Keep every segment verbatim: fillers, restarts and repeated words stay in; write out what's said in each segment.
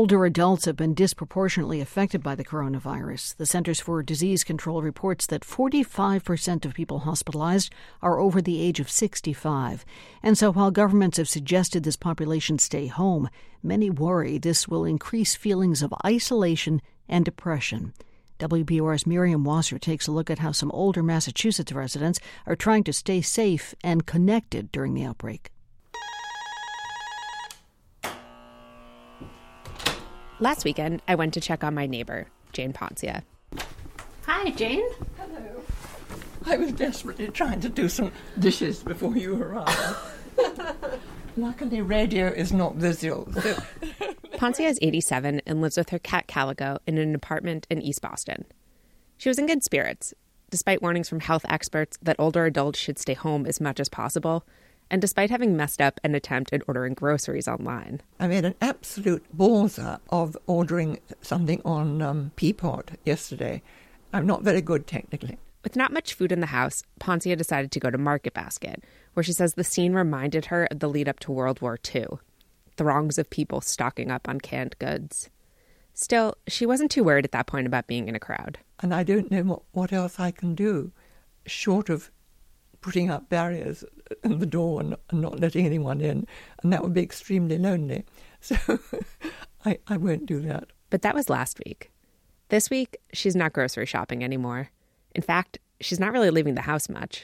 older adults have been disproportionately affected by the coronavirus. The Centers for Disease Control reports that forty-five percent of people hospitalized are over the age of sixty-five. And so while governments have suggested this population stay home, many worry this will increase feelings of isolation and depression. W B U R's Miriam Wasser takes a look at how some older Massachusetts residents are trying to stay safe and connected during the outbreak. Last weekend, I went to check on my neighbor, Jane Poncia. Hi, Jane. Hello. I was desperately trying to do some dishes before you arrived. Luckily, radio is not visual. So. Poncia is eighty-seven and lives with her cat Calico in an apartment in East Boston. She was in good spirits, despite warnings from health experts that older adults should stay home as much as possible, and despite having messed up an attempt at ordering groceries online. I made an absolute balls up of ordering something on um, Peapod yesterday. I'm not very good technically. With not much food in the house, Poncia decided to go to Market Basket, where she says the scene reminded her of the lead up to World War Two. Throngs of people stocking up on canned goods. Still, she wasn't too worried at that point about being in a crowd. And I don't know what, what else I can do, short of putting up barriers in the door and, and not letting anyone in, and that would be extremely lonely. So I, I won't do that. But that was last week. This week, she's not grocery shopping anymore. In fact, she's not really leaving the house much.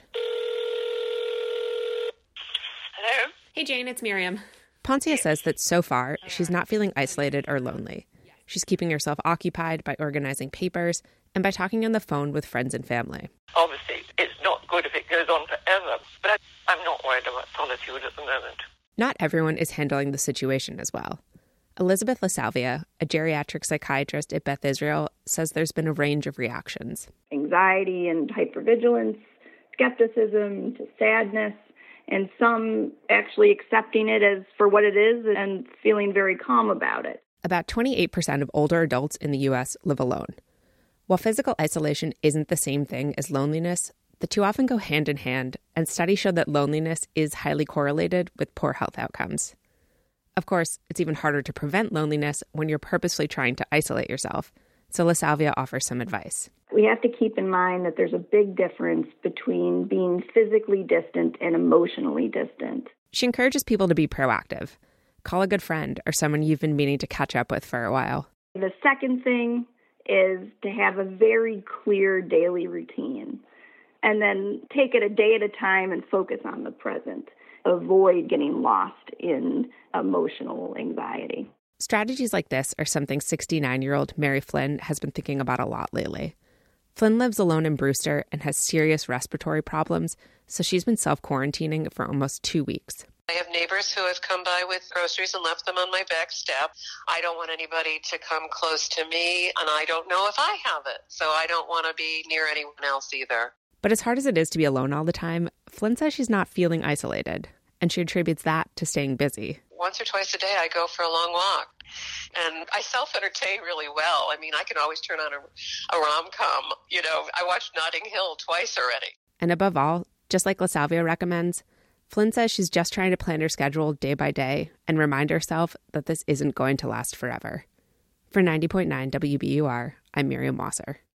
Hello? Hey, Jane, it's Miriam. Poncia says that so far, she's not feeling isolated or lonely. She's keeping herself occupied by organizing papers and by talking on the phone with friends and family. Obviously, it's not good if it goes on forever, but I, I'm not worried about solitude at the moment. Not everyone is handling the situation as well. Elizabeth LaSalvia, a geriatric psychiatrist at Beth Israel, says there's been a range of reactions. Anxiety and hypervigilance, skepticism to sadness, and some actually accepting it as for what it is and feeling very calm about it. About twenty-eight percent of older adults in the U S live alone. While physical isolation isn't the same thing as loneliness, the two often go hand in hand, and studies show that loneliness is highly correlated with poor health outcomes. Of course, it's even harder to prevent loneliness when you're purposely trying to isolate yourself, so LaSalvia offers some advice. We have to keep in mind that there's a big difference between being physically distant and emotionally distant. She encourages people to be proactive. Call a good friend or someone you've been meaning to catch up with for a while. The second thing is to have a very clear daily routine, and then take it a day at a time and focus on the present. Avoid getting lost in emotional anxiety. Strategies like this are something sixty-nine-year-old Mary Flynn has been thinking about a lot lately. Flynn lives alone in Brewster and has serious respiratory problems, so she's been self-quarantining for almost two weeks. I have neighbors who have come by with groceries and left them on my back step. I don't want anybody to come close to me, and I don't know if I have it, so I don't want to be near anyone else either. But as hard as it is to be alone all the time, Flynn says she's not feeling isolated, and she attributes that to staying busy. Once or twice a day, I go for a long walk, and I self-entertain really well. I mean, I can always turn on a, a rom-com. You know, I watched Notting Hill twice already. And above all, just like LaSalvia recommends, Flynn says she's just trying to plan her schedule day by day and remind herself that this isn't going to last forever. For ninety point nine W B U R, I'm Miriam Wasser.